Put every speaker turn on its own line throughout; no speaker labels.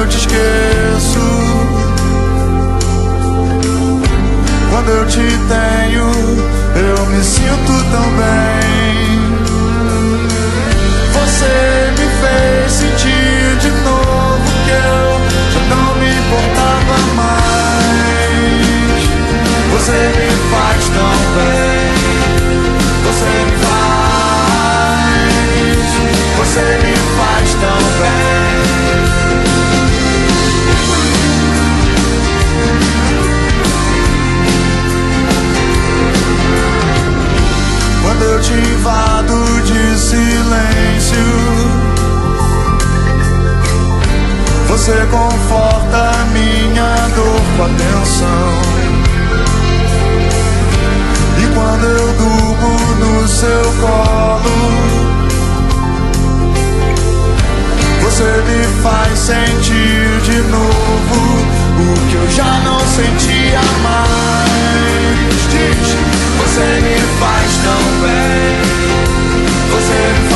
te esqueço. Quando eu te tenho, eu me sinto tão bem. Você me fez sentir de novo que eu já não me importava mais. Você me faz tão bem. Você me faz tão bem. Quando eu te invado de silêncio, você conforta a minha dor com atenção. E quando eu durmo no seu colo, você me faz sentir de novo o que eu já não sentia mais. Diz, você me faz tão bem. Você me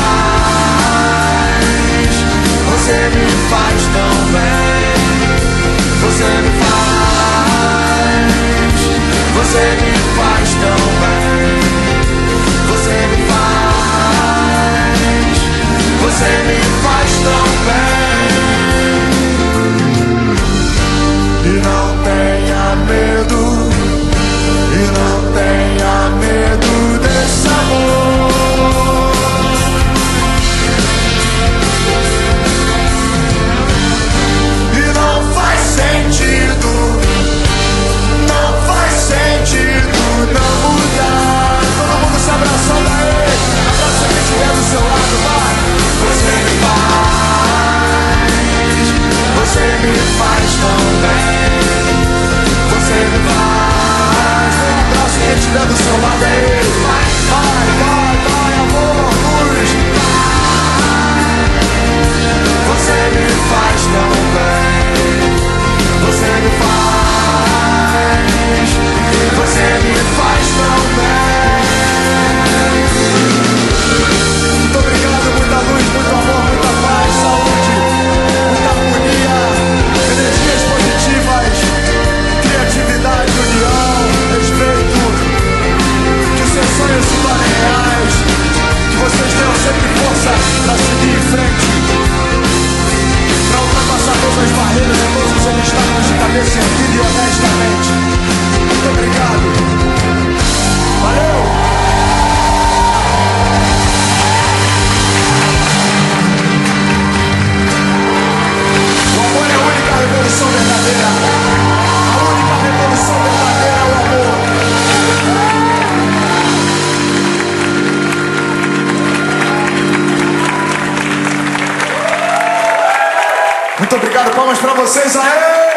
faz tão bem. Você me faz tão bem. Você me faz tão bem. E não tenha medo, e não tenha medo desse amor. E não faz sentido, não faz sentido não mudar. Todo mundo se abraçando aí. Abraça quem estiver do seu lado, vai. Você me faz tão bem. Você me faz. Um abraço quem estiver do seu lado aí. Vai, amor, luz. Você me faz tão bem. Você me faz tão bem. Muito obrigado, muita luz, muito amor, muita paz, saúde, muita harmonia, energias positivas, criatividade, união, respeito. Que seus sonhos se tornem reais, que vocês tenham sempre força para seguir em frente, para ultrapassar todas as barreiras e todos os obstáculos de cabeça erguida e honestamente. Muito obrigado. Valeu! A revolução verdadeira. A única revolução verdadeira é o amor. Muito obrigado, palmas pra vocês aí.